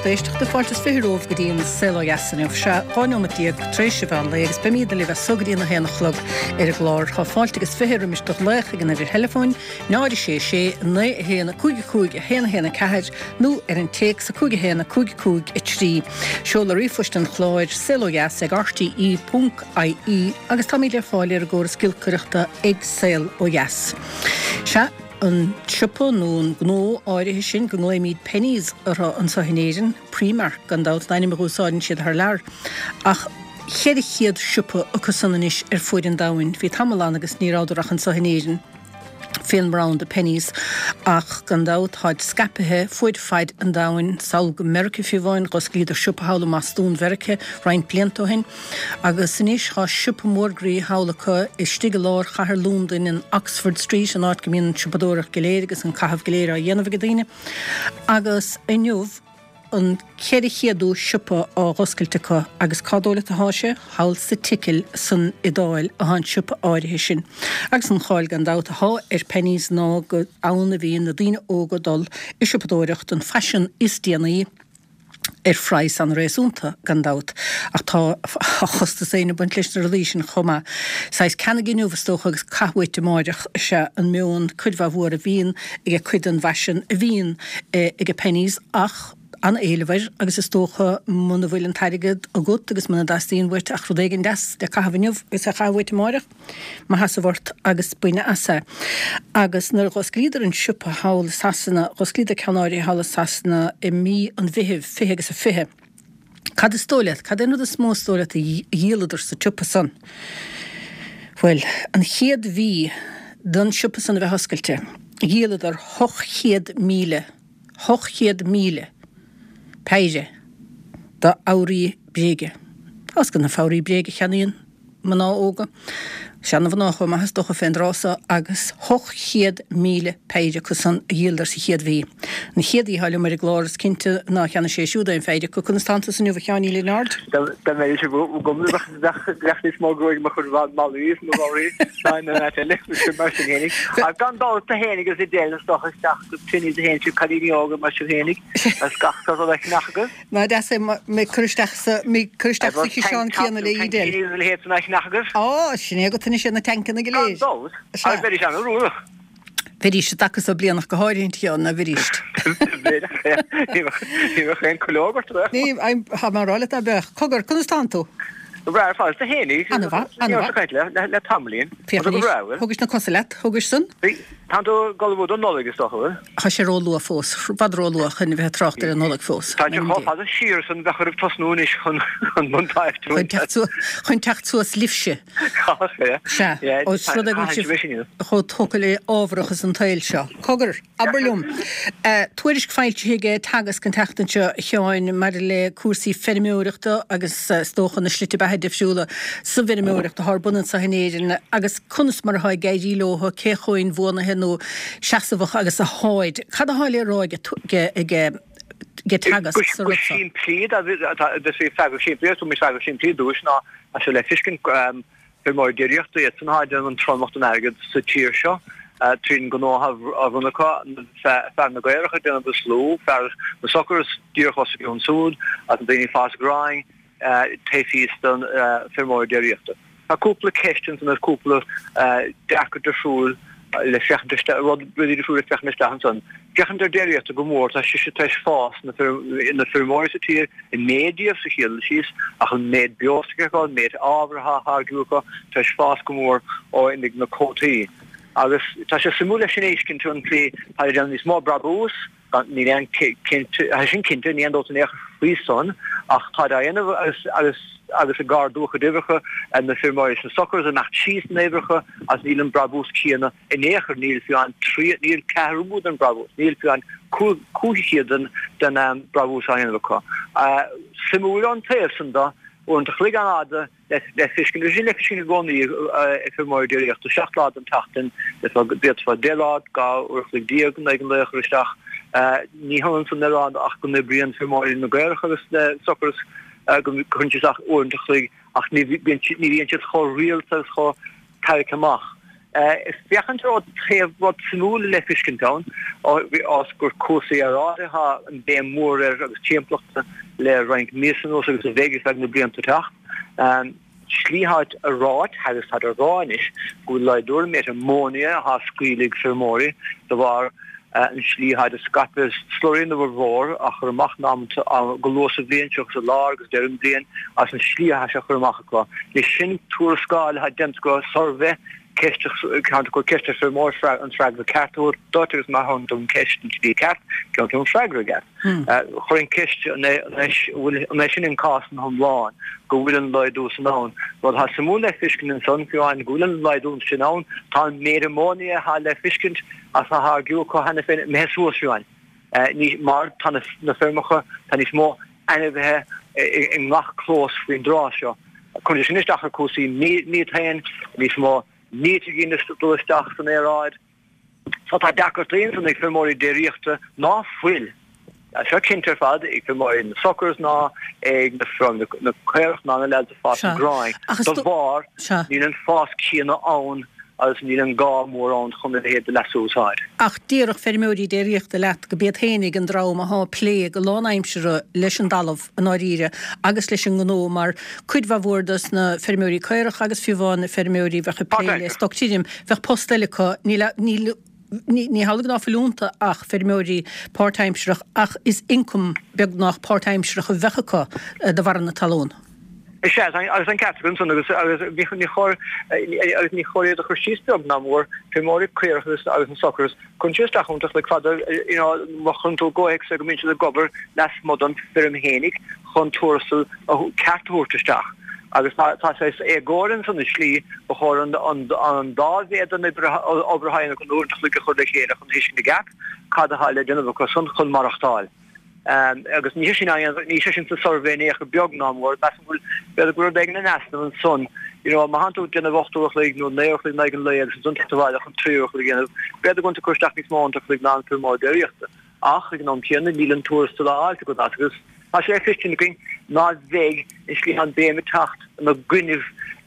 éisteach de fáiltas fiúh go dtíon selo jasanmh se gáiniomatíag tréisihil agus be míad le bheith sugaí na héanachlog ar a glár Tá fáiltegus fihirir mis do lecha gan ar telefóin náidir sé na héana cúig héna ceir nó ar an téic sa cúig héna cúig i trí. Seola rifuist an chláir selojas ag rti.ie agus tá míle fáil ar ggóir scilcuireachta ag sel ó jas. Se an sipa nó gnó áirithe sin go nglaimíd pennies ar an sahinéirin Primark gan dát daine marúsáin siad th lear ach chéad sipa agus sananis ar fuid an dain hí tamán agus níráidirach an sahinéirin film round the pennies ach gan dát haid scapathe fuid feid an dain saul go America fiháin gos líidir sipa hála más stún verike rein pliantóhin agus sanis há sipa mórgraí hálacha is stigil lár chahar Lúndain in Oxford Street an áit gomín sipadórach goléir agus an cahabh goléir a dhéanamh go daine agus inniuh an chéadú sipa á hoscailtecha agus cadóla a háise hail sa ticil san idáil a han sipa áirithe sin. Agus an cháil gan dát há ar pennies ná go anna bhíon na dtíine ógadal i sipadóireacht an fashion is déanaí ar freies an réúnta gan dát ach tá chosta séna buint leis na relísin chuma. Sais cena ginúhastócha agus cahuiite máideach se an miún chudbh mhuair a bhíon ag chud an fashion a bhíon ag pennies ach an éilehir agus is tócha muna bhfuil an tairigad a gut agus muna dastíon bhuiirte a chrudéigin des de cahabhniuh gus a chahuiite máireach má hasa bhort agus buine asa. Agus nar gosclíidir an sipa hála sasanna gosclíidir ceanáirí hála sasanna i mí an bhíhih fihe agus a fihe. Cad is tóilead, cad éanú a smó tóilead a dhéaladidir sa sipa san. Well, an chéad bhí don sipa san a bheith hoscailte dhéaladidir 800 míle peire da áí bréige. As gan na fáí bréige cheanaíon man ná óga. Seanna bh nachha maithas docha féinrása agus 800 míle peire chu san dhéaldar sa chéad bhí. Na chéad í háile mar a gláras cinnte ná cheanna sé siúda in féidir go constanta san nuh cheaní Leonard. Da mé sé gomach leis má goig mar chun bhd malúís nó áí na le mar sin hénig. A gan dá a hénig agus i délas dochas teach go tuní a héin siú cadíní ága mar sin hénig a scachta a leis nachgus. Na de sé mé chuisteach sa seán ceanna le í déil. Hé leis nachgus. Á, sinné go tuine sé na tancanna go léir. Beidir an rúach. Bhíiste takas a blianach go háirín tíán na bhíist. Ní ché cológart. Ní ha marrála a beh cogur constantú. Bra fá a hénig le tamlín. Thugus na cosalet, thugus san? Tanto galbhd an nólagus docha. Tá sé róú a fós, badróú a chunne bheith trachtar an nólag fós. Tá a sír san bechar tosnúnis chun buntáiftú. Chn techtú lifse. Cho tóca le ábhrachas an tail seo. Cogur, Aberlúm. Tuairis feilte ige tagas gan teachtanse cheáin mar le cuasaí fenimiúireachta agus stóchan na slite bethe defisiúla sa fenimiúireachta thbunan sa hénéirin agus chunas mar haid gaidí lóha céchoin bhna henú seasamhach agus a háid. Cad a háile ráige ge tagas sa rusa? Sin plíd a sé fegur sin plíd, mis fegur sin plíd dúis ná a se le fiscin fir mór deireachta iad san háid an trónmacht an agad sa tíir seo. Trín go nóha a runnacha fer na gairecha déna be slú, fer na sochars díorchos an súd, a déine fás gráin, teifístan fir mór deireachta. A cúpla questions an a cúpla deachar dersúl le fechante rod de fúr fechne an. Fechante deireachta go mór a si teis fás in na firmórisití in média sa chéal síos ach an méid biostigeá, méid ábhartha háúcha teis fás go mór ó indig na cótaí. Agus tá sé simúla sin éiscin tú an lé an ní smó brabús ní sin cinnte ní andó an éach fríson ach tá dhéanamh agus a gardúcha dibricha an na firmáir sa sochars a nach síos nébricha as níl an brabús cíanna in éair níl fiú an níl cehrúd an brabús, níl fiú an cúchiad den brabús a dhéanamhcha. Simúla an taobh da und chlig an ada le fiscin le fiscin goni firmáir deireachta seachlád an tatain dit war delad ga urchlig diag an eigen leichristeach ní han san delad ach gon brian firmáir na gairecha agus le sochars kunintach ordentlik ach ní cho rialtas cho caiiceach Fiachant o tref bod smŵl le Fishkin Town os gwr cwsi ar ade ha yn be môr agos tiemplocht le rank Mason os agos y Vegas ag na bliant tach. Slíhad a rád hagus had a ránis go leidur met ammonia ha squeelig fermori de war en slíhad a skape slorin over roar a germach nam te golose bleentjoch so largus derum bleen as een slíha a germach kwa le sin toerskal had demsko sorve Kester count go kester for more frag and frag the cat or daughters ma hon dum question to be cat count on frag again chorin kester nation in cost hon lawn go willen loy do snown but has some le fishkin and son for an gulen loy do snown tan made ammonia ha le fishkin as ha go ko han fin meso swan ni mar tan na firmacha tan is mo ane in nach close fin draw sho condition is dacher kosi ni tain ni mo niet in de stoelstach van eruit. Zat hij dakkertien van ik vermooi de richten na veel. Als je kindervaad, ik vermooi in de sokkers na, ik de from de kerk na de laatste fast grind. Dat waar niet een fast kien aan als niet een gaar more aan gewoon de hele lessoosheid. Ach, dierig vermooi de richten laat gebeet henig en drauma ha pleeg lonaimsere leschen dalf norire agus leschen gno maar kuid va woordes na vermooi kerk agus fivan vermooi we gepele stoktium ver postelika ni halgen af verloonte ach vermooi part-time ach is income beg nach part-time wegeka de warne talon. Ik zei, als een categorie, als niet gooi de geschiedschap nam hoor, vermooi kreeg dus als een sokkers, kon je staan gewoon toch vader, we gaan toch go ik zeg mensen de gobber, las modern firm henig, gewoon toersel, cat hoort te staan. Als het Gordon van de slie, we horen aan daar weer dan overheen kon doen toch lekker goed legeren, gewoon is in de gap, kan de hele dingen we kunnen gewoon marachtaal. Agus ní sin sa survey neach beagnam war basmul be go degen an astan son ma hanú denna bhachtúach le nó neoch le an le son bhile chun tríoch le be gon chuteach ní máach le ná fu má deíochtta ach ag an ceanna mílan tústa áilte go agus a sé fitin ná bhéh is lí an béime tacht na gwineh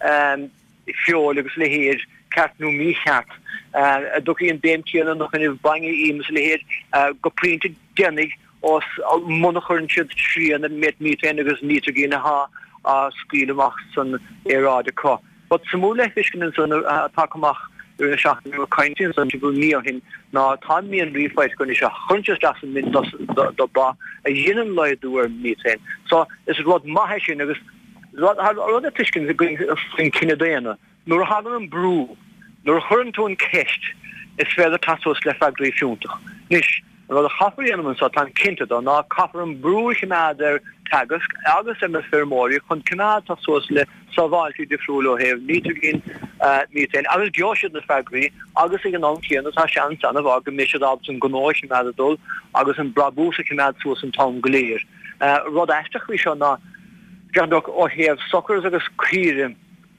fiol agus le héir ceartnú mícheart a do íon béim ceanna nach in bangi ímas le héir go printe dénig os monachern siad trí an met míte agus ní a gine ha a skuileach san érade ko. But samúle fisken san takeach ur seach kaintin san bu ní hin ná tá mi an rifeit gon is a chunteach min do ba a jinnen leidúer míte. So is rod mahe sin agus rod a tisken fin kinnedéine. Nor ha an brú, nor churntún kecht is fé tasos le fagréisiúntaach. Nis Rod a chaffer element so tan kinte don na copper and brúich ma der tagus agus em fermori chun cna ta sos le savalti de frulo have need to gain meeting agus Josh in the factory agus igen on kien ta chance an of mis option gonoich ma dol agus en brabuse cna sos en tom gleer rod astach we shall na gandok o have suckers agus cream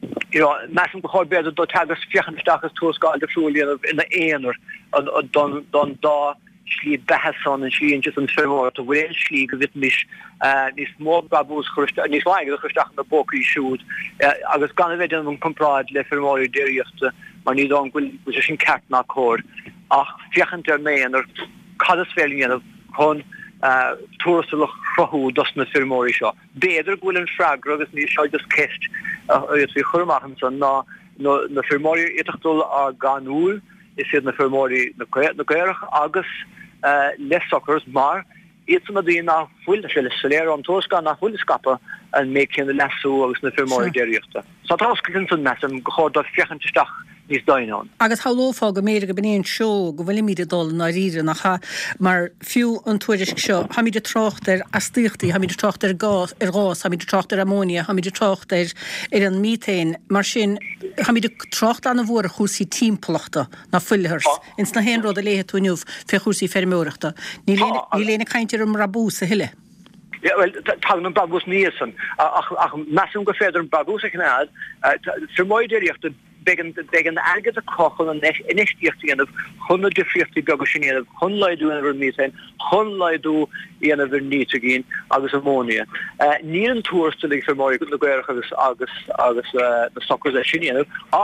massam go be do tagus fiachan stakas tos gal de frulo in the einer don da slí behasan and slí just an fermor to win slí go vit mis ní smó babús chusta ní sláige chusteach na boki siúd agus gan ve an komráid le fermóí déiriochta mar ní an ghfuil sin ceart ná cór ach fiochantar mé an cadasfélíon a chun túrastalach chrothú dos na fermóí seo. Béidir ghfuil an freagra agus ní seo just ceist fi churmachchan san na fermóí itachtúil a ganúil is siad na fermóí na gairech agus les sokkers maar iets na die na full se soléir an toska na full skapa en me ken de lesú agus na fermóí déiriochta. So táskinn san messam go da fiochanteach nís dain an. Agus hálófá go méidir go benéon seo go bhfuil míide dul na ríre nach mar fiú an tuairis seo ha míidir trocht a stíochttaí, ha míidir trocht gás ha míidir trocht ammónia, ha míidir trocht an mítéin mar sin ha míidir trocht an bhór a chúsí tímpelachta na fullhers ins na hen rud a léhe túniuh fe chúsí fermóireachta. Ní léna caiintear rabús a hiile. Ja, well, tag an babús nísan ach massam go féidir an babús a cnád fermóí déiriochta begin agad a cochel an inistiochtti of 150 biogosin of hun leidú an meeting, hun leidú an of nitrogene agus ammonia. Ní an toerstelling for more good agus the suckers a sin ach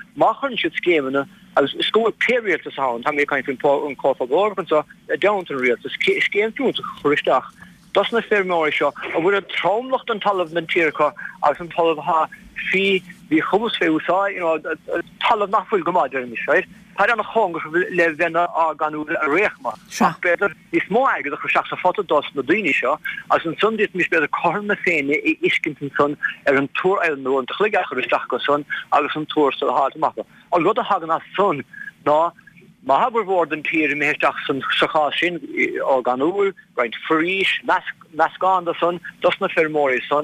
machen si skemene as school period te sound ha mé kain un kofagor so downton real skeem tú choristach. Das na fair seo a bfu a traumlacht an tal mentícha as an tal ha fi vi chobus fé úsá tal nachfuil gomáidir mis right. Pa an chonger le venne a ganú a réchma. Beder is mó aige a chuach a foto dos na duine seo as an sun dit mis be a korme féine I iskinten son an toer e no an chligach chuach go son agus an toer se hart ma. Al go a hagen as son ná ma haber worden tier meach san socha sin a ganúl reint frís nasán a son dos na fermóri son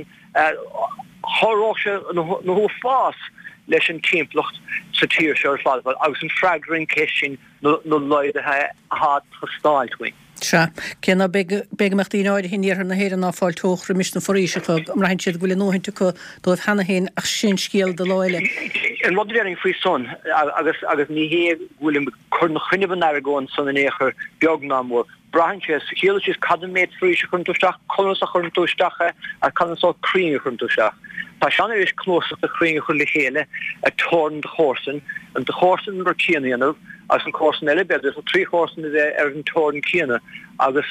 choráse no ho fás. Leis an timpplacht sa tír seir fáil agus an fragrin cesin no leide há gestáiltwing. Se cena begemecht í áide hinníar na héan á fáil tóchra mis na foríise chu am rain siad bhfuil nóhainte chu dóibh hena héin ach sin scéal de láile. An modéring fao son agus ní hé bhfuil chur na chuine van agóin son in éair beagnámór. Brahanches héle is cadméid fríise chun túisteach, conas a chun túisteacha a canasá críine chun túisteach. Tá sean is clósach a chríine chun le chéile a torn de chósan an de chósan mar cíanaanamh as an chósan eile beidir so trí chósan is an torn cíana agus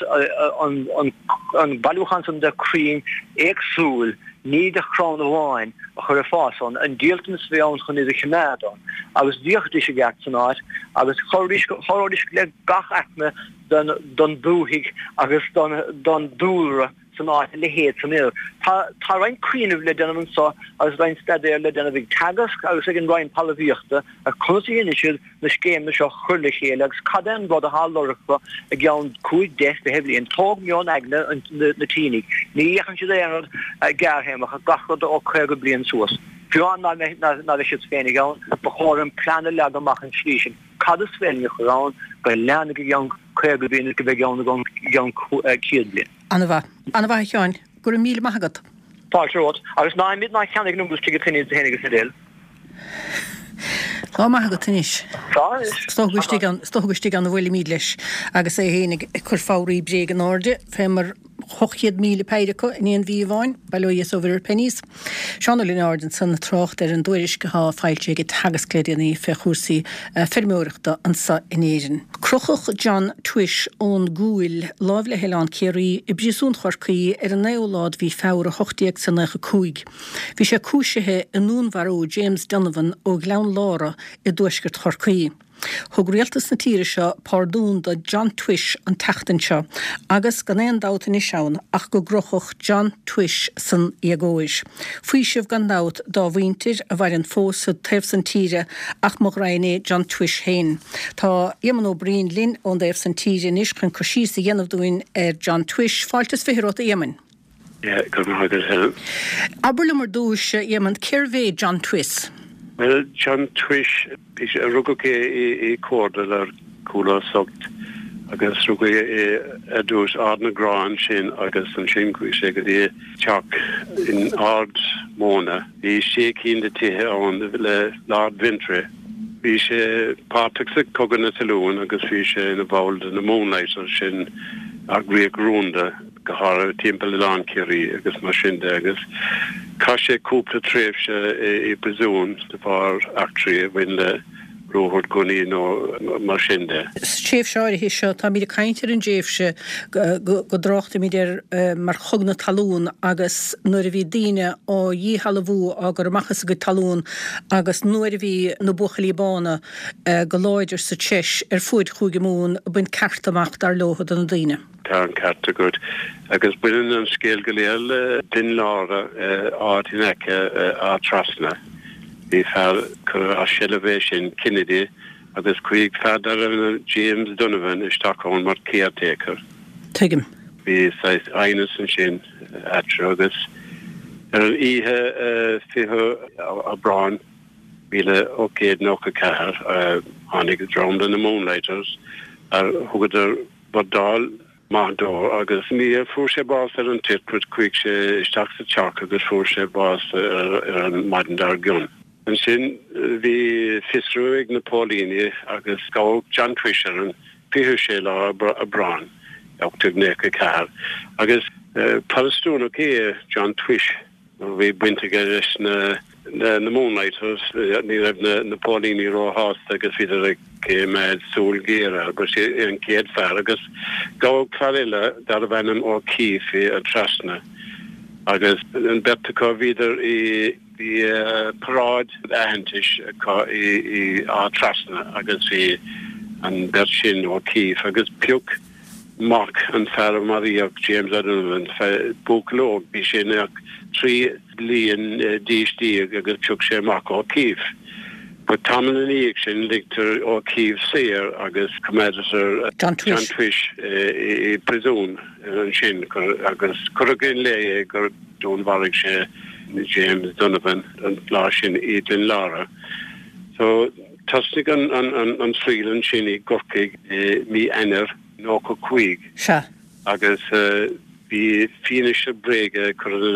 an bailúchan an de crín éagsúil ní de chrán amháin a chur a fásan an díaltan is bhéann chun is a chenádan agus díochtí sé gceart san áit agus choráis le gach eicme don búhiig agus don dúra san áit le héad san il. Tá rein críanamh le denna sá agus rein stadéir le denna bhíh tagas agus ag an rein palíochta a chusaí inisiid na scéim na seo chur le chéile agus cadan rud a hálóireachta a gceann cúig deis be heblí an tóg meán agne na tínig. Ní dhéchan si éanad garhéimach a gachrad ó chuir go blion suas. Fiúán ná bheith siad féinnig gán ba chóir an plana le amach an slísin. Cadas féinne churán go leanna go gceann chuir go blion go bheith gceann cíad blion. Anna bha teáin gur míle maigad. Táród agus ná mid ná cheannig nugus tu tinine hénig sa déil. Tá maigad tunis. Stochgustí an bhfuil míad leis agus é hénig chur fáí bré an áde fémar 800,000 peirecha in éon bhíomháin bailóias over pennies. Seán Lynn Arden san na trocht an dúiris go há fáilte go tagascléideanna fe chúsaí fermóireachta an sa inéirin. Crochach John Twish ón gúil láimh le heán céirí I bríosún chorcaí an néolád hí fára 8 san 9. Bhí sé cúisithe in núnharú James Donovan ó gleann lára I dúisgurt chorcaí. Thug rialtas na tíre seo pardún de John Twish an teachtain seo agus gan éon dátain I seán ach go grochach John Twish san iagóis. Fuoi sibh gan dát dá bhaintir a bhair an fós sa taobh san tíre ach mo rainné John Twish hain. Tá Éman ó Brín Lynn ón daobh san tíre níos chun cosí sa dhéanamh dúin John Twish fáiltas fihiróta Éman. Good morning. Aberlumar dúis Éman céir John Twish. Well, John Twish is a rugoke I cordal ar coola sogt agus rugoke a dus Ardna Gran sin agus an sin sé go dé chak in ard móna. Bhí sé cín de tithe an le Lard Vintre. Bhí sé páteach sa cogan na talún agus bhí sé na bhil na Moonlighter sin agriach rúnda go har timppel an céirí agus mar sin agus. Cá sé cúpla tréfse I presún de bhar actrí bhain le róhort goní nó mar sin de. Séf seáir hí seo tá míad caiintear an déifse go dráchta míidir mar chug na talún agus nuair a bhí daine ó dhíhall bhú a gur machchas go talún agus nuair a bhí na buchalíbána go láidir sa teis fuid chuig mún buin ceartamach dar lóhad an daine. Tá an carta good. Agus buin an scéal go léal din lára áitineice á trasna. Bhí fear chur a seilevé sin Kennedy agus chuig fadar James Donovan isteachán mar caretaker. Tuigim. Bhí aine san sin atre agus ar an ihe fihe a Braun bhíle ócéad nó a cethir tháinig drowned in the Moonlighters ar thugad badal Mádó agus ní fuair sé bás ar an titput chuig sé isteach sa teach agus fuair sé bás ar an maidin gun. An sin bhí fisrúig na Paulíní agus gá John Twish ar an fiú sé lá a Braun ochtuig néca cethir. Agus Palestúna cé John Twish bhí buinte leis na na Moonlighters ní raibh na Paulíní Rojas agus viidir meid súlgéire agus an céad fear agus gá chaile dar a bhenim ó Cífi a trasna agus an betá viidir i paráid ahantis i á trasna agus i an bet sin ó Cíf agus piúk Mark an Fear Maríach James Adamman búlóg bí sin 3 líon dístí agus tuúg sé Mark ó Cíf. But Tom an íag sin ligtar ó Cíf séir agus comeditor John Twish i prisún an sin agus chugin lé gur dún bharig sé James Donovan an lá sin Edwin Lara. So tasnig an srílan sin i gorcaig mí enar nó go cuig. Agus bí finisce brege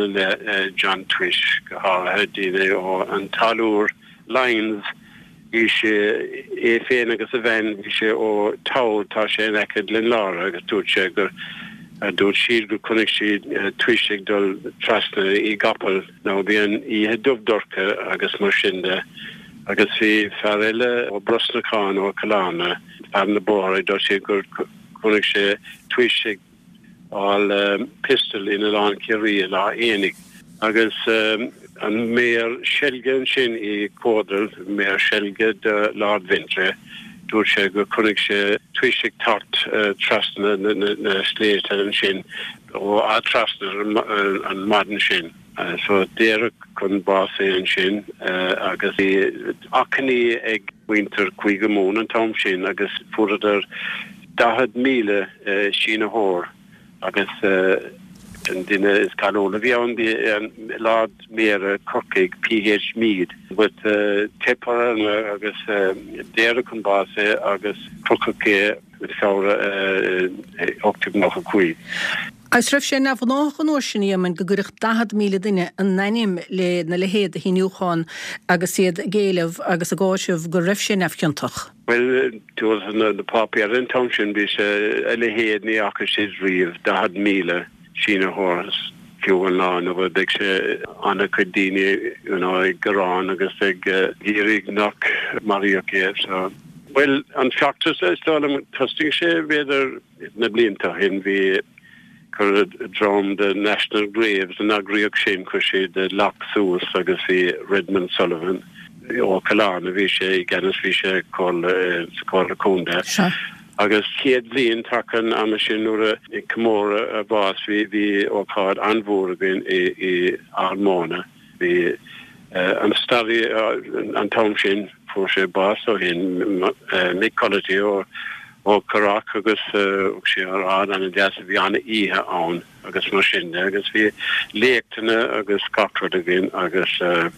le John Twish go háthe díine ó an talúr lines hí sé féin agus a bhain hí sé ó tá sé neked lin lára agus dúirt sé gur dúirt siad gur chunig siad Twishig dul trasna i gapal nó bhíon ihe dubhdorcha agus mar sinnde agus hí ferile ó Brosnaán ó Calána an na bóra dó sé gur chunig sé Twishig all pistol in a lá cirí lá énig agus an mér selge sin i códal mér selge de Lord Vintre dúir sé gur chunig sé Twishig tart trasna na sléite an sin ó a trasna an madan sin so déire chun bás an sin agus i acaní ag winter cuig mún an tom sin agus fuidir 10,000 sin a hór agus an duine is calóla bhí an lád méar corcaig PH Mead with tepar agus déire chun bása agus crocacé fára octúb nach a cuí. Agus raibh sé nefh nach an orsinní man go gurich 10,000 duine an naim le na lehéad a híniucháin agus siad géileh agus a gáisih gur raibh sé nefciantach. Well, tú na pápiar an townsin bí sé a lehéad ní acha siad riomh 10,000 sin a hóras fiúan lá nó bh beag sé anna chudíine ag gorán agus ag gírig nach maríoché so. Well, an factors stálam tosting sé beidir na blianta hin bhí drom the National Graves and agriach sin cushi the Loch Soos agus i Redmond Sullivan ó Calána bhí sé gannas bhí sé call a Conda agus chéad blion tacan am sin nuair i Camóra a bás bhí ó cád anmhór bin i Armóna bhí an starí an tom sin fuair sé bás ó hin Nicolity ó Carach agus sé rád an deasa bhí anna ihe ann agus mar sin agus bhí léachtainna agus scacrad a gin agus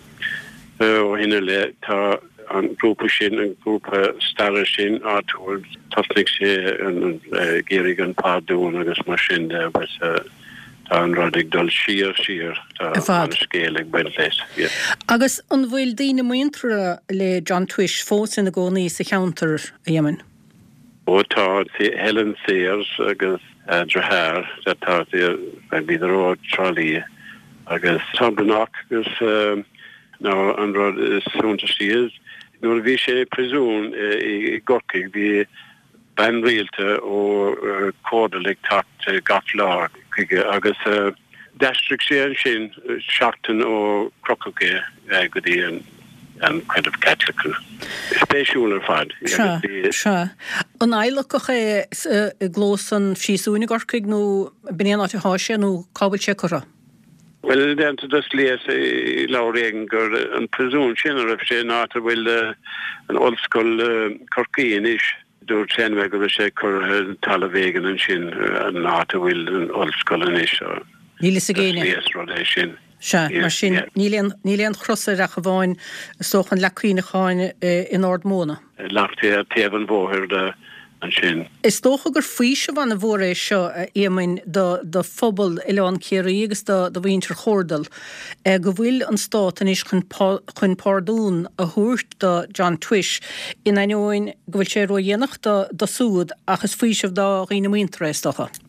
ó hinna le tá an grúpa sin an grúpa starra sin áúil tasnig sé an gérig an pádún agus mar sin agus tá an radig dul siar tá an scélig bain leis. Agus an bhfuil daoine muintre le John Twish fós in na gcónaí sa cheantar a dhéman. Tá Helen Sayers agus Drahar tá bíidir Charlie agus Tambranach agus ná an rud is súnta siad nuair bhí sé prisún i gorcaig bhí ben rialta ó códalig tacht gach lá agus destric sé an sin seachtain ó crocogé go dtí an kind of Catholic spéisiúlar fad. Se. An eileach é glósan síosúna gorcaig nó bíon áte háise nó cábal sé chora? Well, then to just lay say Lauren gur an presún sin a raibh sé náta bhfuil an old school corcaíon is dúir sin me gur sé chur talvégan an sin an náta bhfuil an old school an is. Níl is a géine. Sin. Se mar sin níléon chrosa a bháin sochan lecuoineáin in Ardmóna. Lachté a taobhan bmhóthir de an sin. Is tócha gur faoise bhana bhór é seo éamainn do phobal Ileán Céirí agus do bhíontar chórdal go bhfuil an stát is chun pardún a thuairt do John Twish in aineoin go bhfuil sé ro dhéanach do súd achas faoisih dá riine muintre stocha.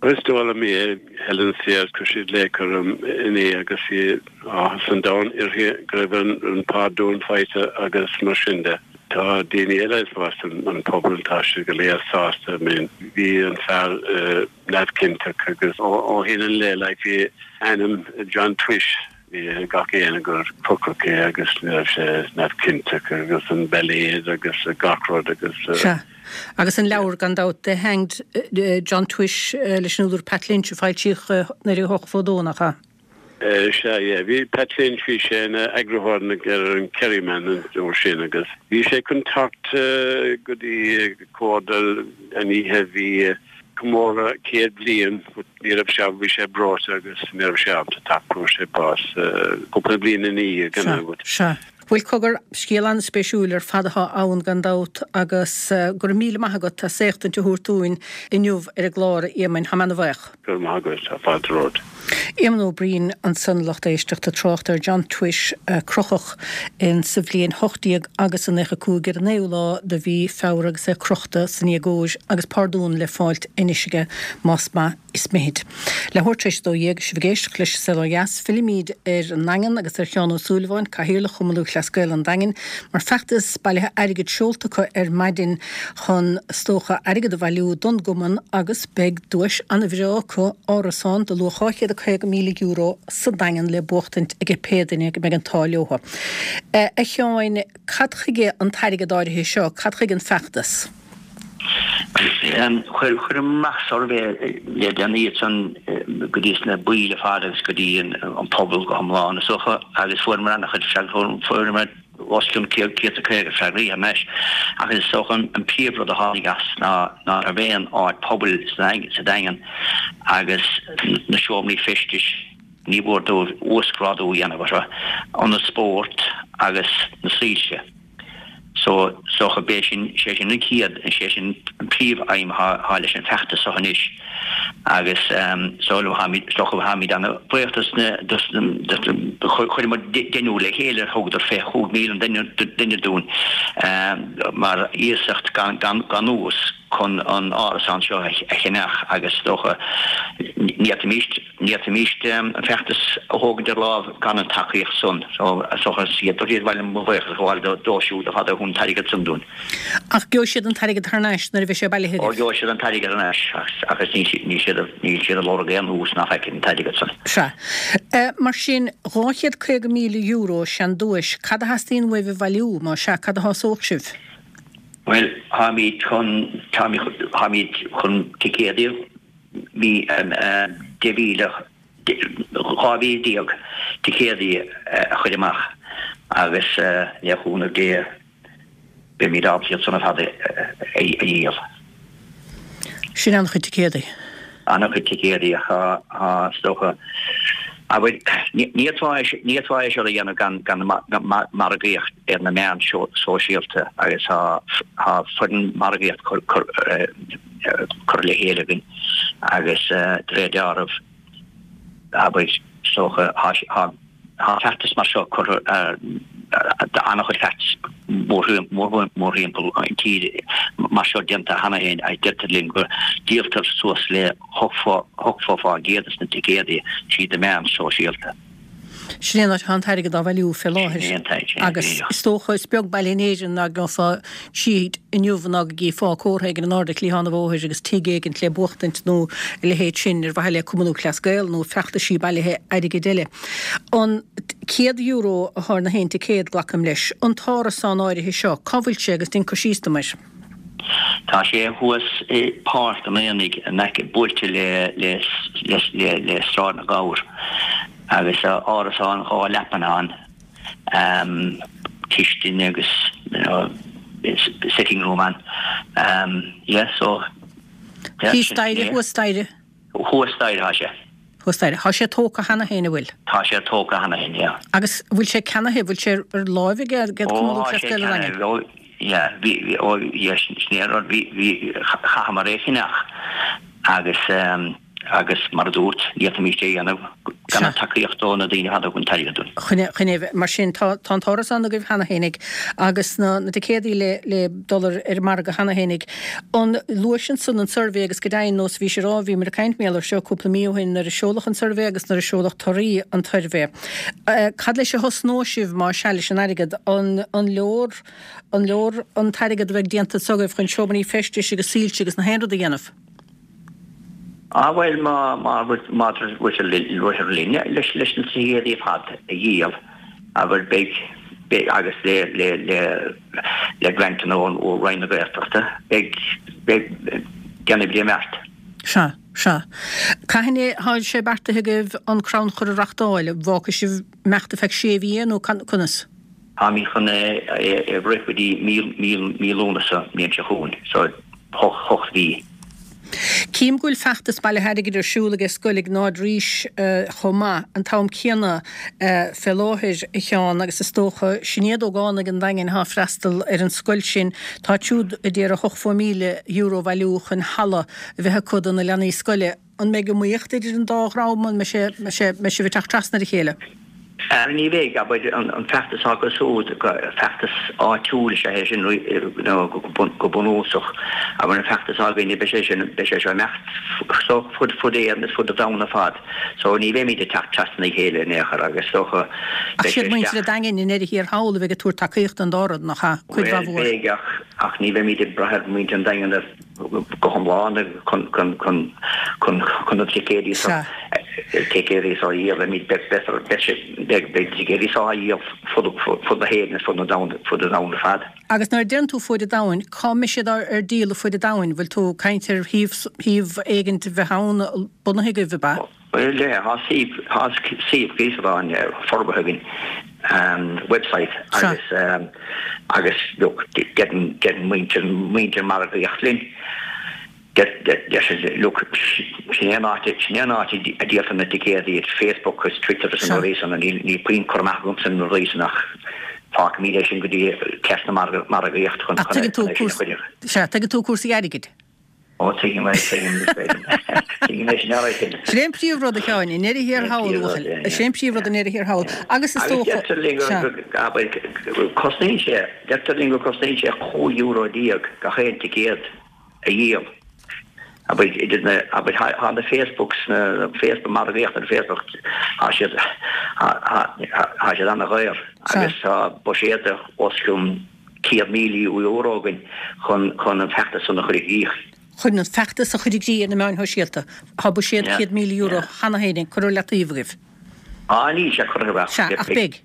Bristol me Helen Sears kusid leker in agus san down greven een paar doen feite agus marinde. Tá déine eile was an pobltá goléir sásta men hí an fear nefkinte agus ó hinnen le like vi einem John Twish ga éana gur puké agus nefkinte agus an belléad agus garrod agus. Agus an leabhar gan dat de hanged John Twish leis an úidir Pat Lynch fáil tíoch na hoch fódónacha. Vi Pat Lynch vi sé agrahorna an Kerryman or sin agus. Vi sé kontakt godi cordal an ihe vi komóra céad blian ní seb vi sé bros agus ní seb tapú sé pas couple blian in í gan. Bhfuil cogur scélan spéisiúil fadacha ann gan dat agus gur míle maigat tá séchtn te húrtúin inniuh ar a glár émain ha manna bhaich. Gur mágat a fadród. Éman ó brín an sunlacht éisteach a trochttar John Twish crochach in sa bblion 8 agus an 9 gur néulá de bhí fáraag sa crochta san íagóis agus pardún le fáilt inisige masma is méid. Le thuirtrééis dó dhéag si bhgéisteach leis Selógas Filimíd ar an Nangan agus ar Cheann Ó Súilleabháin caithíle chumú leascail an dagan mar feachtas bailithe airigid seoltacha ar maidin chun stócha airigid a bhailiú don goman agus beg dúis anna bhirá chu árasán de luáchéad a 1 míle euro sa dagan le buchtint ag pédaine ag me an táleoha. A cheáin cadchaige an tairigid áirithe seo, cadchaige an feachtas. Chuir machsar bheith le daníad san godís na buile fádagus godí an pobl go hamláán socha agus fuair annach chud fuair oscum céad a chéir freí a meis agus sochan an píomrad a hánigas ná a bhéan áid pobl sa dagan agus na seomlí fistis ní bhórdó óscradú dhéanamh an na sport agus na síise. So socha bé sin sé sin cíad sé sin príomh aim há leis an feachta sochanis agus socha hamid anna buachtas chuir mar denú le héile thugtar fé 100 míle duine dún mar íosacht gan ús chun an árasán seo a chinach agus socha níat míist an feachtas a thugad láh gan an takeíoch sun socha siad do réad bhile mhuiach gháil dóisiú a fada hún tairigad sun dún. Ach geo siad an tairigad thnáis nar bhí sé bailithe. Geo siad an tairigad thnáis agus ní siad a lóra géan hús ná feic an tairigad sun. Mar sin 200 míle euro sean dúis cad a hastíon bh bhaliú má se cad a hasóch sibh? Well, hamid chun ticéadíh hí devílech hávídíag ticéadí a chuid amach agus leachúna dé be mí ábliad sanna fada a dhéal. Sin an chuid ticéadí? Anna chuid ticéadí a stocha. Níatá se a dhéanana gan margaíocht ar na meán sóisialta agus há fudin margaíocht chur le héalagin agus dréidearmh socha há fetas mar seo chur annach chuir fetas mór rimpel tíide mar seo dianta hana héin a dirtalín gur díaltar suas le hochfá géadas na ticéadi si de meam sóisialta. Sinnéad an tairigad a bhiliú fé láthir agus istócha beag bailnéisian a gá siad inniuhan a gí fá cóthaigh an áda líhanana bhóthir agus tigéign le buchtint nó le héad sin ar bhaile cumú leascail nó feachta sí bailithe airige déile. An 100 euro a thar na hénta céad glacham leis an tárasán áirithe seo, cabhailte agus din cosísta meis. Tá sé thuas páirt am éananig neic builte le stráid na gáir agus árasán chá lepanán tiistin agus sitting room an so Hístaide, huastaide? Huastaide há sé. Huastaide, há sé tóca hana héna bhfuil? Tá sé tóca hana héna, ja. Agus bhfuil sé cenathe, bhfuil sé ar láimhigh get cumú leascail rangin? Ja, vi snéad vi chahamar réchinach agus agus mar dút níta mí sé anna gan takeíochtó na daine hada gon taríadún. Chine mar sin tátóras an goibh hana hénig agus na de cédaí le dollar mar go hana hénig an luisisin sun an survé agus go dain nós bhí sé rá bhí mar a caiint méall seo cúpla míohain ar a seolach an survé agus nar a seolach torí an tuirvé. Cad lei sé hosnóisih má se leis an airigad an leor an tairigad bheith dianta sogah chun seobaní feiste agus sílte agus na henrad a dhéanamh. Well ma was a linea leis an sihéadíh had a díal a bhar big agus le grantan ó Rhine Bertachta big ganna bli mert. Se. Cahinné háid sé bertathe goibh an crán chur a rachtáil bhácha si mechta feic sé bhíon ó chunas? Tá mí chun rifudí mílónasa níon se hún, so hocht bhí. Cím gúil feachtas bailile heidir siúlaige scoilg nád ríis chomá an tám céanna felóthir i cheán agus is tócha sinnéad ó gána an dain há freistal ar an scoil sin tá túd a dtíar a 8,000,000 valú chun hala bheitthe chud an na leanaí scoile an mé go muocht idir an dághráman me sé bhí teach trasna i chéile. Ní bhéh an fetas agus sód fetas áitiúla sé hééis sin go bunósoch a an fetas ágaine be sé mecht fud éan fud a dana fad, so ní bhé mí de tasna héile néchar agus socha. sé muinte a dain in éidir hir hála bheith túr takeíocht an dárad nach chuid bhór. Ach ní bhé mí de brethir muinte an dain go chumláánna chun a ticéirí Take saw year and meet better big saw year for the head and for the down the fad. Agus nar den tú fuide dain, cá me sé ar díal fuide dain, bhfuil tú caiintear híh éigent bheith hán bunathe go bh ba? Well, yeah, has síb gís an forbehugin website agus look getting muinte mar a jachlin. Look, Sinéáti a díal fan na ticéadí Facebook chus Twitter an rééis an ní puin chomachúm san rééis nach fá mí sin go dtí ceisna mar a ghéocht chun Tuige tú cuasaí airigid? Sléim príomhrád a cheáin in éidir hir hail bhil, sléim príomhrád in éidir hir hail. Agus is tócha costéin sé, deirtarling go costéin sé €100 go chéad ticéad a díal. Aber han de Facebook mar recht an Facebook ha an réir agus boséte oskum €100,000 chun an fechtta san nach chuig. Chun an fechtta a chuigí in na main hoisiilta. Ha boséad €100,000 hanna héing chu letíomhgah. Ní sé chu big.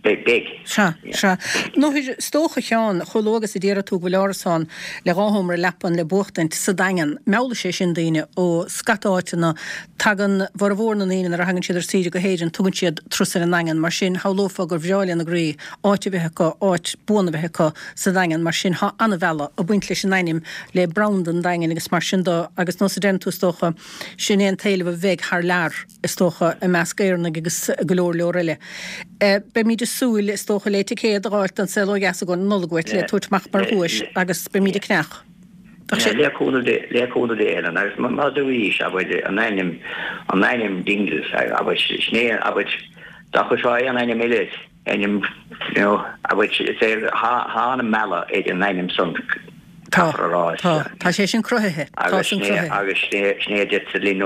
No stócha cheán chológus i ddéire tú bhfuilárasán le ráthomra lepan le buchtaint sa dain meála sé sin daine ó scatáitina tagan bhar bhórna íon ar hagann siidir síide go héidir tugann siad trusar an dain mar sin hálófa gur bhreáilíon na grí áiti bheitcha áit buna bheitcha sa dain mar sin há anna bhela a buint leis an naim le brown an dain agus mar sin dó agus nó sa den tú stócha sin éon taobh bheith th lear is tócha i meascéirna agus golóir leorile. Be mí súil is tócha le ticéad áilt an seló gas a go nolagúirt le tuairtach mar thuis agus be míad cneach. Leúna dé an agus má dúís a bhid an einim dingles a sné a da chu seá an einim méile einim a sé hána mela é an einim son Tá sé sin cruthethe agus sné lí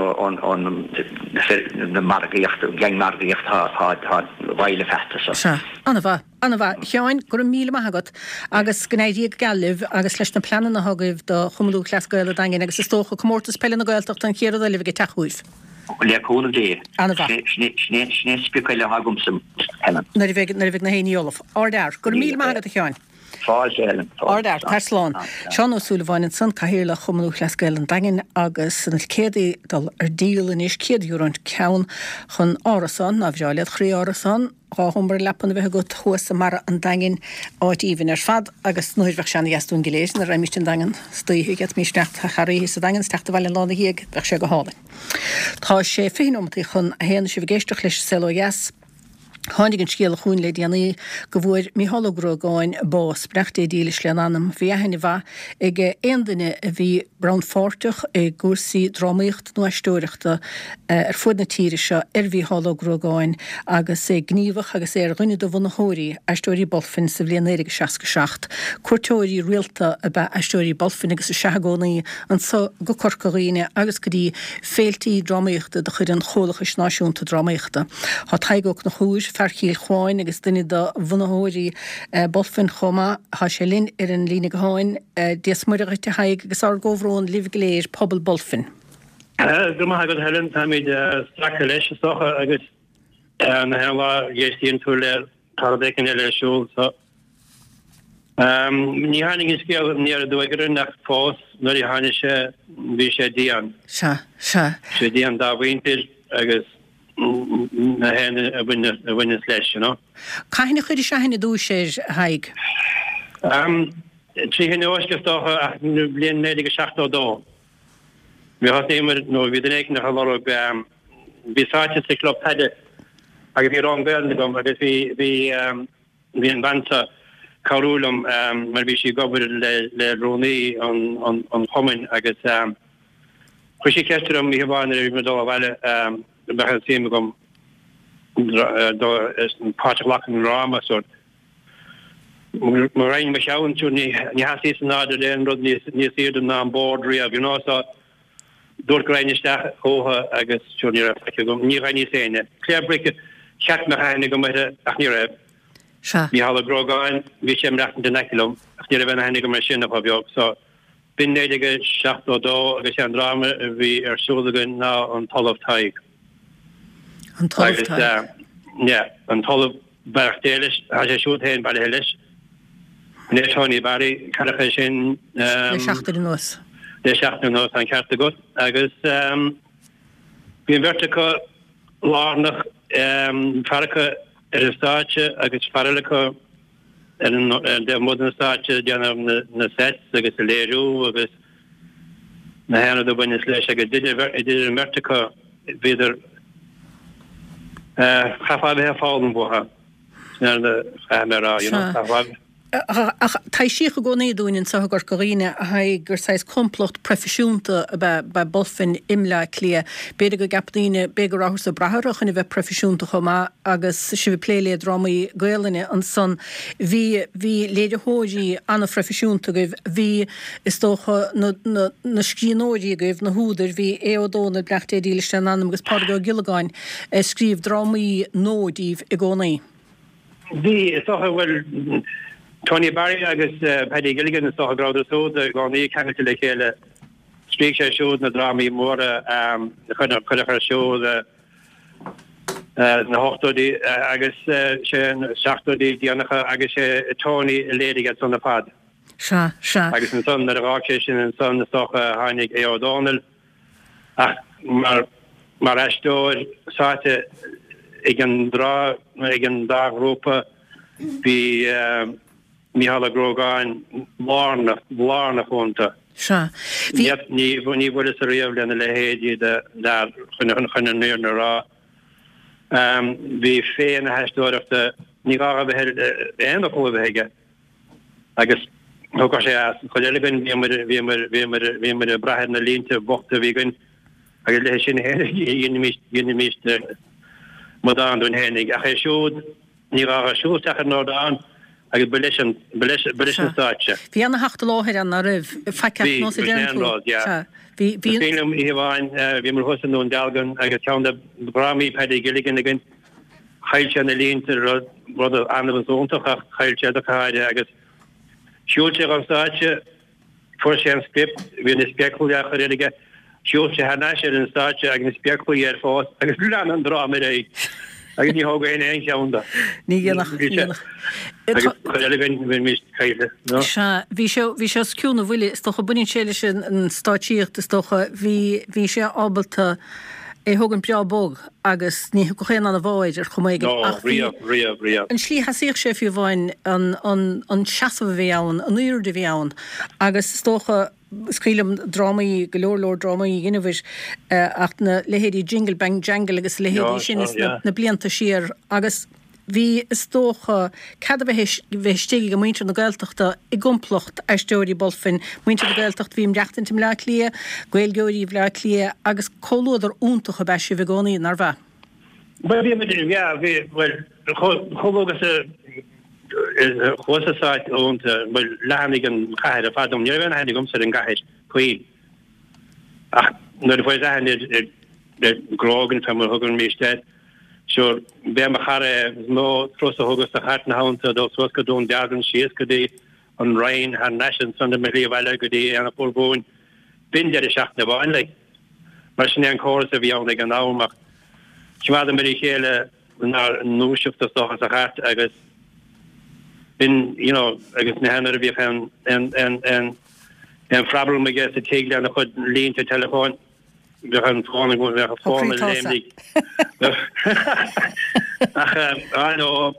na margaíocht gang margaíocht bhaile festa. Anna bha teáin gur míle maigad agus gnéidíag galibh agus leis na planan na hagah do chumlú leascail a dain agus is tócha commórtas pelle na gailteach an chéad a libh go techuúh. Leúna dé sné spicaile hagum sem henan. Na bheith na héíollah. Ádeir gur míle maigad a teáin. Ádeir Tarslán Seán O'Sullivan san cahéla chumú leascail an dain agus an cédaí dal ar díal in is céadúrán ceann chun árasán na bheáiliad chrí árasán ráthombar lepan bheith go thuasa mar an dain áitíhann ar fad agus nuir bheith seanna gasún giléis na raimiist an dain stoithe get mí stecht a charí sa dain steachta bhile lána hiag bheith sé go hála. Tá sé féinnomtaí chun a héana si bh géisteach leis seló gas Hánig an scéal chuún le déanaí go bhfuir mítholagraáin bás brechtta dílis le anam bhí ahanana bha ag aondaine a bhí brawnfortach i gúsaí drámaíocht nó aisteoireachta ar fud na tíre seo bhí tholagraáin agus é gníomhach agus é ar ghuine do bhunathirí aisteoirí bolfin sa bhliain 1967. Cuirteoirí rialta a bheith aisteoirí bolfin agus a seagónaí an go corcaíine agus go dtí féiltaí drámaíochta de chuir an cholachas náisiúnta drámaíochta. Tá taigóg na chúis ferchíil cháin agus duine do bhunathirí bolfin chomá há sé linn ar an lína gáin díos muireachta haig agus ar góhrón livgléir pobl bolfin. Go maith go Helen táid stracha leis socha agus na heá géistíon tú le tarbécin eile siúil ní hánig is scéal níar a dúigeún nach fós nuair í háine sé bhí sé dían. sé dían dá bhaintir agus na hen a bhaine leis, you know. Caithna chuidir seahanna dú sé haig? Trí hinna óiscestocha ach nu blion 1962. Mi has éimer nó bhí den éic nach halorg bhísáte sa club heide agus bhí rang berne gom agus bhí an banta carúlam mar bhí sí gobar le rónaí an chomin agus chuisi ceistrum í hebáin ar me dó a bhile bechel séime gom páteach lachan ráma sort. Mar rein me seáin tú ní hasí san náidir léon rud níos iadm ná an bord riamh, you know, so dúir greineisteach óha agus túní a feice gom ní rainní séine. Cléirbrice chat me haine go meide ach ní raibh. Ní hala grógáin bhí sé reachtan den necilm ach ní raibh haine go mar sin a beag, so bin 1962 agus an dráma bhí ar siúlagan ná an talamh taig. An talamh taig? Ja, an talamh barachtéilis a sé siút héin bailí heilis. Néistáinní barí caracha sin le seachtar an nuas. Le seachtar an nuas an cearta gut agus bhíon vertecha lánach faracha ar an státe agus faralacha de modern státe deanam na sets agus a léirú agus na héanana do bhaine leis agus idir an vertecha bhíidir chaáibh fáilm butha snar na chaimera, you know, Ach tá síocha gcónaí dúinn sa gur goíine a haid gur sais complocht profisiúnta ba bolfin imle clia, beidir go gapdaíine begur áthas a brathach in bheith profisiúnta chomá agus si bh pléile drámaí gaalaine an son hí léidir hóidí anna profisiúnta goibh hí is tócha na scríóirí goibh na húidir hí éodóna blechtta díliste an anam agus páda go gilagáin scríomh drámaí nódíh i gcónaí. Bhí is tócha bhfuil Tony Barry agus Paddy Gilligan is stocha grad so gáí ceile le chéile strí sé siúd na drámaí móra chuidir siú na hochtúí agus sé seachtúí díanacha agus sé Tony léige san na pad. Agus an son na ráché sin an son na stocha hánig é O'Donnell ach mar eistóir sáte ag an dárópa bhí Mihala Grogáin lárna chunta. Ní bhfuil a riamh lena le héadí chuna nuir na rá. Bhí féin a heistóireachta ní gá bheit éana chuibheige agus thuá sé as chuilegan bhí mar a brathir na línta bhachta bhígann agus le sin dhéana míiste modán dún hénig a ché siúd ní gá siúteachar nódáin agus bilisin stáitse. Bhí anna heachta láthir an rih feice nó Bhím íháin bhí mar thusanú an dalgan agus teanna bramí Paddy Gilligan agin chailte na línta rud anna bhúntaach chailte a chaide agus siúlte an stáitse fuair sé an script bhí na speculúach réige siúlte hena sé an stáitse agus na speculí ar fás agus lean an drama é. Agus ní hága éine ein seanda. Ní dhéanach. Bhí seo sciúna bhfuile is tócha buinn séile sin an státíocht is tócha bhí sé ábalta é thugann beabóg agus ní go chéan an a bháidir chuméige. Riamh. An slí hasíoch sé fiú bháin an seasamh bhí ann, an úr de bhí ann, agus is tócha scrílam drámaí golóir drámaí inmhir ach na lehéadí jingle bang jangle agus lehéadí sin na blianta siar agus Bhí is tócha cad bheittíigi go muinte na gailteachta I gumplocht eisteúí bolfin muinte na gailtecht bhím reachtain tim le lia, Gaelgóirí le lia agus cholódar úntacha beisi bh gcónaí nar bheith. Well, chogus chuáid ónt bhfuil lehannig an chaid a fadom nean hanig gomsa an gaid chuí. Ach nuair a bhfuil ahanid grágan fe mar thugann méistead, sure be me chare no tros a hogus a hart na hanta do so go don dagan sies go dé an rain har nation son de mili vale go dé an a porbon bin der schacht na war like mar an chorus a vi an an naach wa me hele na noshift of so a hart agus bin agus na han vi en frabel me get te an a chud lean te telefoon. We gaan gewoon vormen lemdig. I know.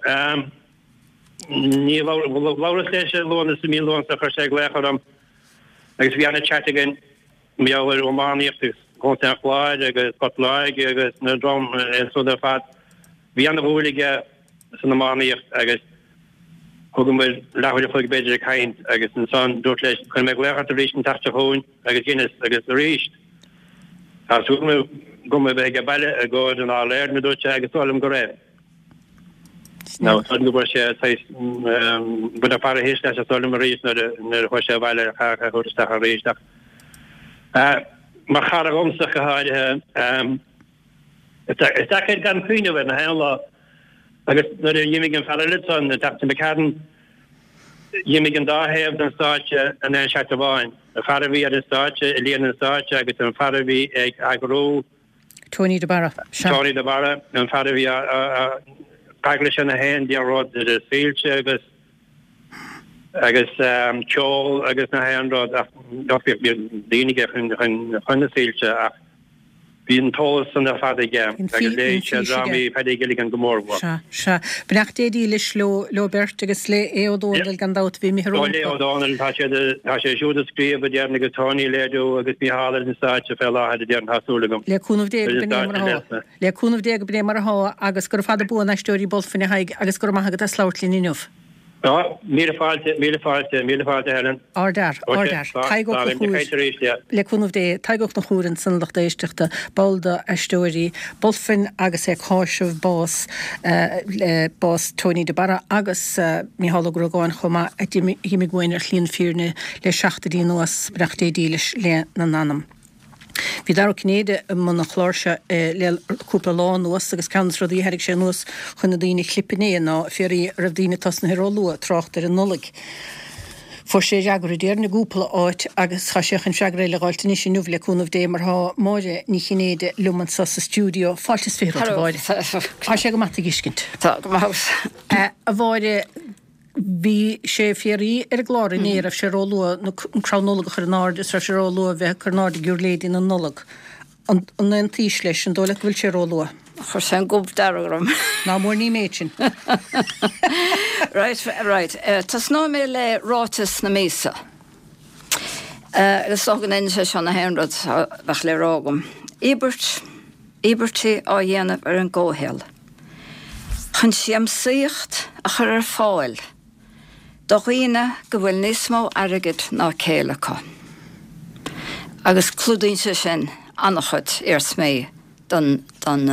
Nie Laura station loon is me loon sa verseg leggen. Ik we aan het chat again. Me jou Romani heeft gewoon zijn fly, ik got like, ik na drum en zo dat vat. We aan de holige zijn de man heeft ik hogen we lachen voor beetje kind. Ik is een son doortles kan me leggen te rechten tacht te houden. Ik is reached. As we go me beg balle go an all air me do check solum gore. Now so go share say but a par his as solum reach na hosha balle ha hosta ha reach da. Ma khara gomsa gehaide it's that kan kuine when hela agus na yimigen falit on the tap to mekaden yimigen da have the start and then chat wine. A Faravi at a start, Elian start, I get some Faravi, Agro, Tony de Barra, and Faravi Paglish on the hand, dear rod, the field, I guess, Chol, I guess, na hand rod, Dr. Diniga on the field, being told on the father again, like a day, Shadrami, Paddy Gilligan, Gomorrah. Sha, Benachdi, Lishlo, Lobert, Gasle, Eodon, Gandout, Vimi, Eodon, Tasha showed the screen, but Jan Tony, Ledo, I guess me Haller and such a fellow had a Jan Hasulagum. Lekun of Deg Bremerho, Agus Gorfada Buna story, both Finahag, Agus Gormahaga Slautlin enough. No, Mirafalt, Helen. Order. Lekun of the Taigoch no Huren, son of the Estichte, Balda, Astori, Bolfin, Agus Horshav, Boss Tony de Barra, Agus, Mihalo Grogon, Homa, at Himiguin, Lin Firne, Le Schachtadinos, Brachte Dilish, Le Nananum. Vi dar knéide man chlóse le cúpla lá nuas agus cansra dí herig sé nuas chuna dtíine chlipiné ná férí radíine tasna hirólua tráchtar an nolig. For sé jagur déir na gúpla áit agus chaisiach an seagra le gáilta ní sin nuh le cúnmh dé mar há máide ní chinéide luman sa stúdio faltas fér bháide. Tá sé go mata giscint. Tá go más. A bháide Bhí sé féí glár néir af sé rólua na cránóla chu nád is sé rólua bheith chu nád gúrléad in an nolag. An an tíis leis an dóla bhfuil sé rólua. Chur sé gúb darm. Ná mór ní méidsin. Right. Tás ná mé le rátas na mésa. Is ágan in sé na henrad bach le rágam. Ibertí á dhéanamh an ggóhéal. Chun siam síocht a chur fáil. Do riine go bhfuil níosmó agad ná céalacha. Agus clúdaín sé sin annachchud smé don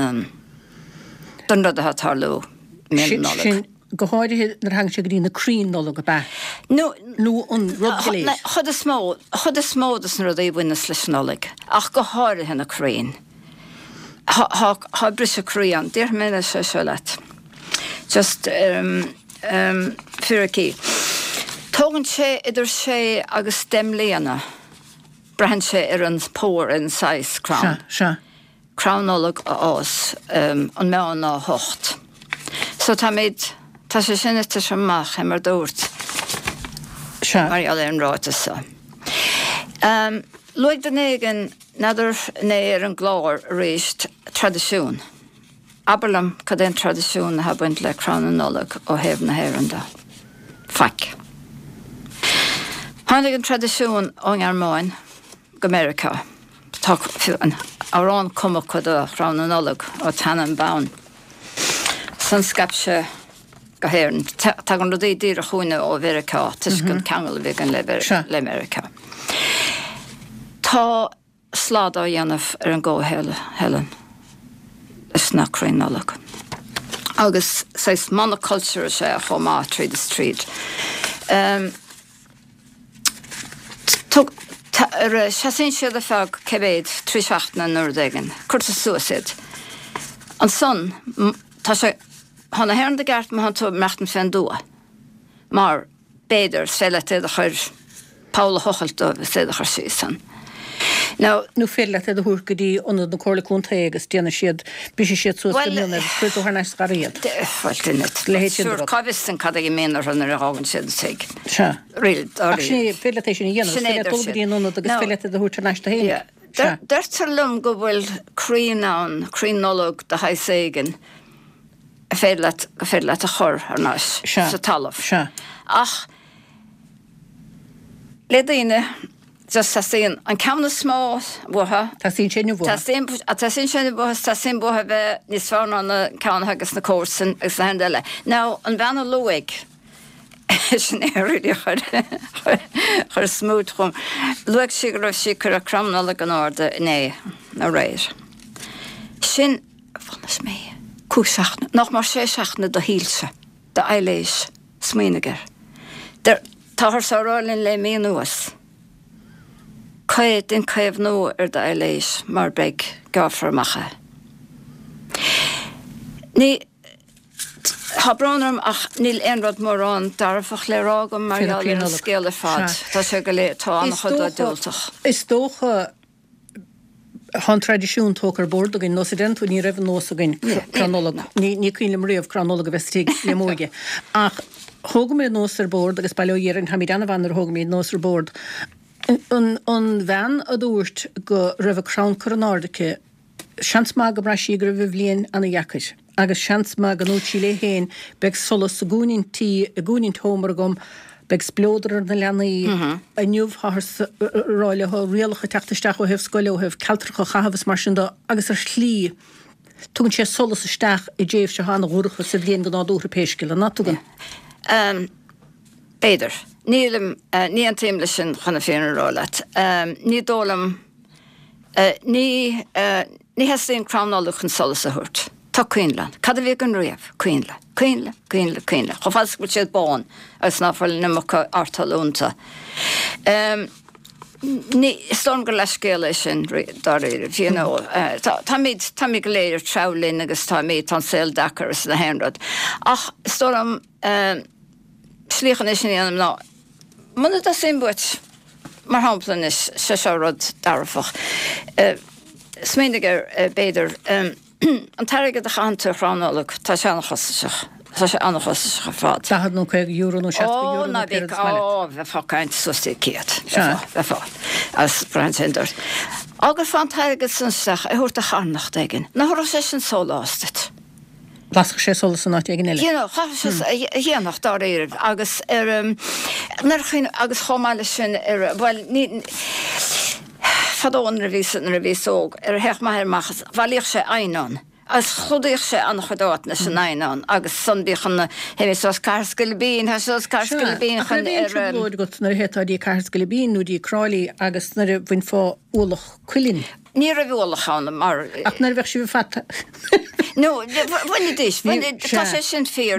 rud a tarlú ménála. Sin go háirithe nar hang sé grí na crín nóla go beth. No an rugléis. Chud is smódas na rud é bhaine leisnálaigh, ach go háirithe na crín. Tá bris a crían, dear mena sé se leit. Just Firací. Tógann sé idir sé agus demléana. Brehan sé an pór in 6 crown. Crownólag ás an meán ná 8. So tá sé sinne te sem mach mar dúirt. Mar all an ráta sa. Luig den éigen nadidir né an glár réist tradiisiún. Aberlam cad ein tradiisiún ha buint le cránólag ó hebh na héranda. Fac. Hánig an tradiisiún ó Armáin go America. Tá an árán cumach chud a cránólag ó Tannenbaum. San scapse gohéirn tá an rudí dír a chuúine ó America tuis gon cheangal bhí an le America. Tá slád á dhéanamh ar an ggóhéile Helen is nachrénálaach. Agus sais monoculture sé a chomá Trade Street. Sin siad a feg cebéid tríseachna nuair chuirta suasid. An son, tá sé hána héan de gart má tú meachtan féin dua. Mar béidir féile a chuir Paula Hochelt sé a chuir sísan. Now, nu féile a thuúr go dtí na cóla cúnta agus déana siad bíisi siad suas go mna chuú hana scaríad. Súr cabhistan cad ag ménar an ar hágann siad sig. Se. Riil. Féile sin dhéanamh dulgadíon agus féile a thuúrtar neiste héile. D'irtar lum go bhfuil crínolog de haiséigen a féile a chur ar nás sa talamh. Ach, le daine just tá sin an ceanna smá butha. Tá sin sinú butha. Tá sin sinú butha, tá sin butha bheith níos fearna na ceanna agus na córsan agus na hendeile. Now, an bheanna luig sin éirí chur smúd chum. Luig si go raibh si chur a cramnala an áda iné na réir. Sin, fannas mé, cúseachna, nach mar sé seachna do hílse, do eiléis, smíniger. Tá thar sa rálinn le mé nuas. Caid in caibh nó ar da eiléis mar beag gáfarmacha. Ní Habranam ach níl einrad mórrán darfach le rágam mar leall scéile fad tá sé go le tá annach chud a dúltach. Is dócha han tradiisiún tócar bord agin nosidentú ní raibh nós agin chronolog. Ní cuilim riamh chronolog a bheitstí le móige. Ach thugam mé nós ar bord agus bailó dhéann ha mí anna bhanar thugam mí nós ar bord. An bhean a dúirt go raibh crán coronádacha seans má go braisí gur bh blion anna dhecais. Agus seans má gan útí le héin beag solas a gúnin tómar gom beag splódar na leanaí a nniuh ráile réalacha teachtasteach ó heh scoile ó heh celtracha chahabhas mar sin agus ar slí tugann sé solas isteach I déobh se hána gúracha sa bblion go náúra péisciile ná tugan. Beidir. Nílim ní an téimle sin chuna féan rálat. Ní dólam ní heslíon cránálach an solas a thuirt. Tá cuinlan. Cad a bhí an riamh? Cuinle. Cho fáil go siad bán agus náfáil nimach artalúnta. Ní storm go leis céile sin daríir, you know. Tá mí go léir trelín agus tá mí tan saoil dachar na henrad. Ach, storm slíchan is sin anam ná. Muna da sin buit mar hamplan is se rud darfach. Sméindiger beidir an tarige de chaanta chránálaach tá sé annach chosach fád. Tá had nó chuig euro nó 7 euro. Na bhíh bheith fácaint sustí céad. Bheith fá as brandhinder. Agus fan tarige sansteach a thuirt a charnacht aigen. Na thura sé sin sólástit. Las sé solas an áte eile. Dhéanach dá éir agus narchin agus chomáile sin bhil ní fadón revísóg heach maithir machchas bhíoh sé ainán. As chudíoh sé an chudáit na sin ainán agus sunbíchan hé sos carscail bín sos carscail bín chun go nar hétá dí carscail bín nó dí crálaí agus nar bhain fá úlach cuilín. Ní a bhúlachána mar ach nar bheith si fat. No, bhaine dis, tá sé sin fér.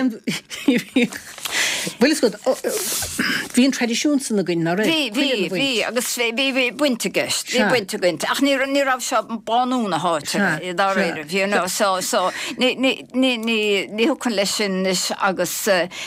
Well is good. Bhíon tradiisiún san na gin na Bhí agus bhí buinte gist, bhí buinte gint. Ach ní rah se banúna háte dá réidir, you know, so ní thucan lei sin is agus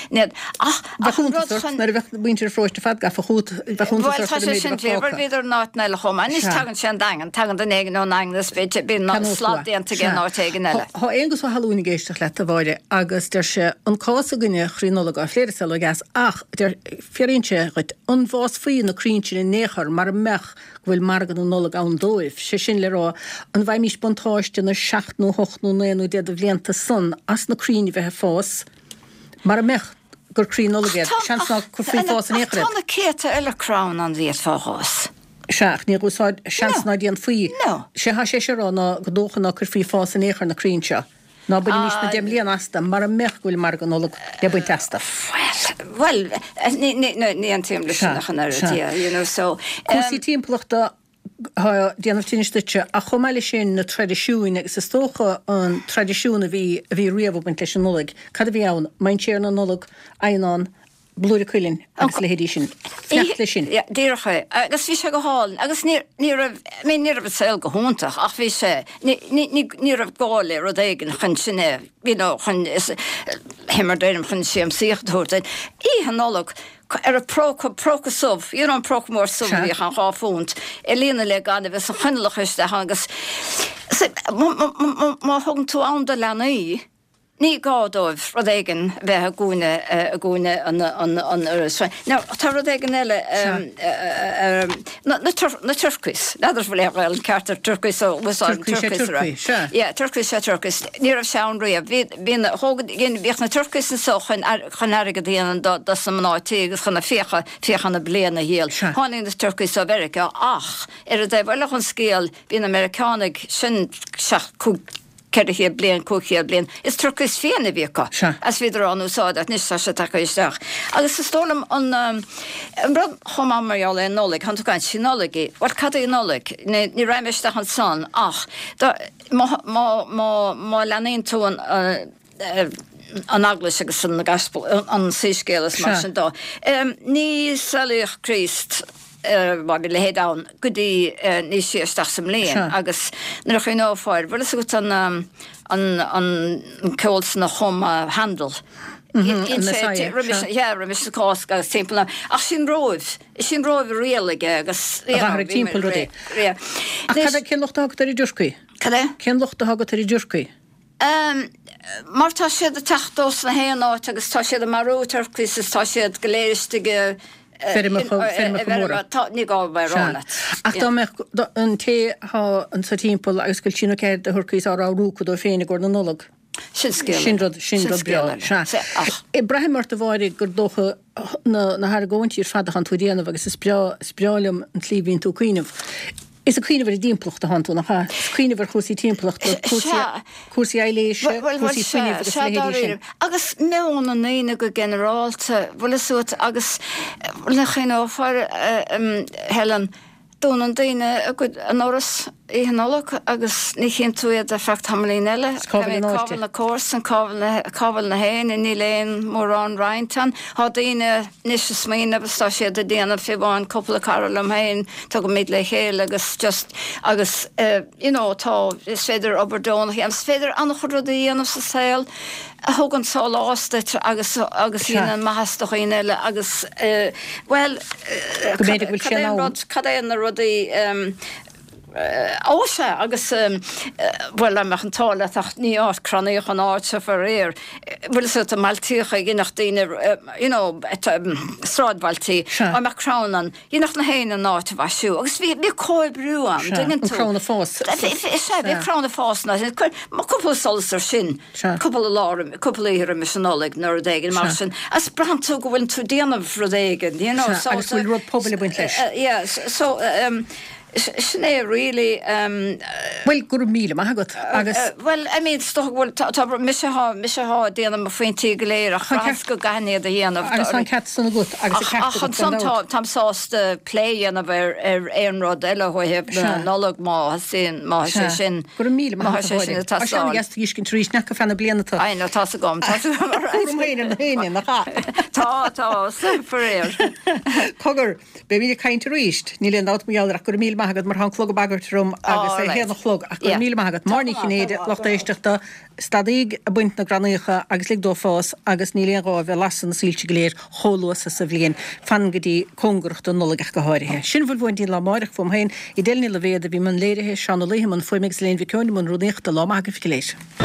nar bheith buintear fróiste fad gafa chút bhil tá sé sin fér bhíidir náit neile chomá. Nis tagann sé dagan, tagann den éigen ó naing spéite bí ná sládaíanta gin náit éigen eile. Tá égus halúna géisteach le a bhaide agus der se an cása gunne chrínolog a fléire sel gas ach der férinse chuit an bhás faoin na críonse in néchar mar mech bhfuil margan an nolog an dóibh sé sin le rá an bhaim mí spontáiste na 7 nó 8 nó 9 de a bblianta san as na críine bheitthe fás mar mech gur crínolog seans ná chu fao fás an échar. Tána céta eile crán an bhíad fáás. Seach ní úsáid seans ná díon faoi. No. Sé ha sé rá ná go dóchan ná chu fao fás an échar na críonse. ná bu níos na déimlíon asta mar mechhfuil mar an nóla de buint testa. Well, ní an tíim le sinna so Cosí timplachta déanamh tiniste a chomáile sin na tradiisiúin agus is tócha an tradiisiúna bhí riamh buint leis an nólaigh. Cad a bhí ann, main séar na nólaigh aonán blúir cuilinn agus le héadí sin. Flecht lei sin. Díracha, agus bhí sé go háil, agus ní rah saoil go húntaach, ach bhí sé, ní rah gáil ar éigen chun sinné, chun himar déanam chun siam síochtúirtain. Í an nólaigh ar a prócasúh, an prócmór súbhí an gáfúnt, líana le gan bheits an chunlachaiste agus má thugann tú ann de lenaí, ní gádóibh rud éigen bheith a gúine an Uras. Ná, tá rud éigen eile na Turcais, nadidir bhfuil éil ceartar Turcais ó bhuiáin Turcais. Ja, Turcais sé Turcais. Ní rah seán riamh. Bhíon bhíoch na Turcais an so chun airige dhéanaan da sa mnáití agus chuna féchan na bliana héal. Tháinig na Turcais ó America ach ar a d bhfuil chun scéal bhíon Americanig sin Kerhé blian cóché blian. Is Turcais féna bhícha. As viidir an úsáid at níos se take isteach. Agus is tólam an brad chomá marall é nólaigh, han tú gaint sinólaigí. Wat cad é nólaigh? Ní raimisteach an san. Ach, má leanaon tú an aglas agus an gaspel an síscélas mar sin dá. Ní salíoch Christ má vi le hédán godí ní séisteach sem léon agus nar chu áfáir bhfuil go an ceolsa na chuma handel. Remis cás agus timpla ach sin róibh réalaige agus timppla rudí. Cin locht agat ar í dúrcaí? Cin locht agat ar í dúrcaí? Mar tá siad a techtós na héan áit agus tá siad a marútar clis tá siad goléiristige ní gáhharrána. Ach dá an té an sa timppla agus goil sinna céir a thurcaís á rúcad ó féinnig gur na nólaigh. Sin breala. Ibrahim mar a bháir gur dócha na haar ggóintíir fadach an tú déanamh agus is spreálam an tlíbhín tú cuiineh. Is a cuiineh a dímplocht a hanú nach ha. Cuiineh chusí timpplacht cuasí eiléise, cuasí fuineh agus lehéidir. Agus meón an éine go generálte, bhfuil suat agus le chin áfar Helen dún an daine a go an áras éhanolach agus ní chin tú a fecht hamlín eile. Cábal na cós an cábal na héin in ní léon mór an Reintan. Tá daine níos a smíine agus tá siad a déanamh fibáin coppla carol am héin tá go míid le chéil agus just agus tá is féidir oberdónach am féidir annach chud a dhéanamh sa saoil a thugann sá láiste agus hían maithastach in eile agus cadéan na rudaí áise agus bhfuil le meach an tála ach ní áit craníoch an áitse far réir. Bhfuil sa a maltíocha ginach daine sráidbhailtí a me cránan, ginach na héine an áit bhaisiú. Agus bhí cóib brúam. Crána fás. Bhí crána fásna. Má cúpla solas ar sin. Cúpla íhir mis an nólaigh nar a dégin mar sin. As brandú go bhfuil tú déanamh ru dégin. Agus bhfuil rud pobl buint leis. So Sinné really well gur míle agus well I mean stohfuil mis há déanam a faointí go léir a chas go ganéad a dhéanamh agus an cat sanna gut agus tam sásta play an bhar éonrod eile chuheb nólaigh má sin má sin gur míle cinn trí ne go fanna blianatá. Ai nó tá gom tá for réir. Cogur be bhí caiinte ríist, ní leon dát maiall gur míle magad mar han chlog bagartrum agus é héna chlog ach gur míle magad marnig chinnéide locht éisteachta stadaigh a buint na granucha agus lig dó fás agus níléon rá bheith lasan sílte go léir chóluasa sa bblion fan gotí congrucht an nólaigh go háirithe. Sin bhfuil bhain dín lá máireach fum hain I déilní le bhéad a bhí man léirithe seanna léthe man foiimig léon bhí ceann man runéachta lá magad fi léis.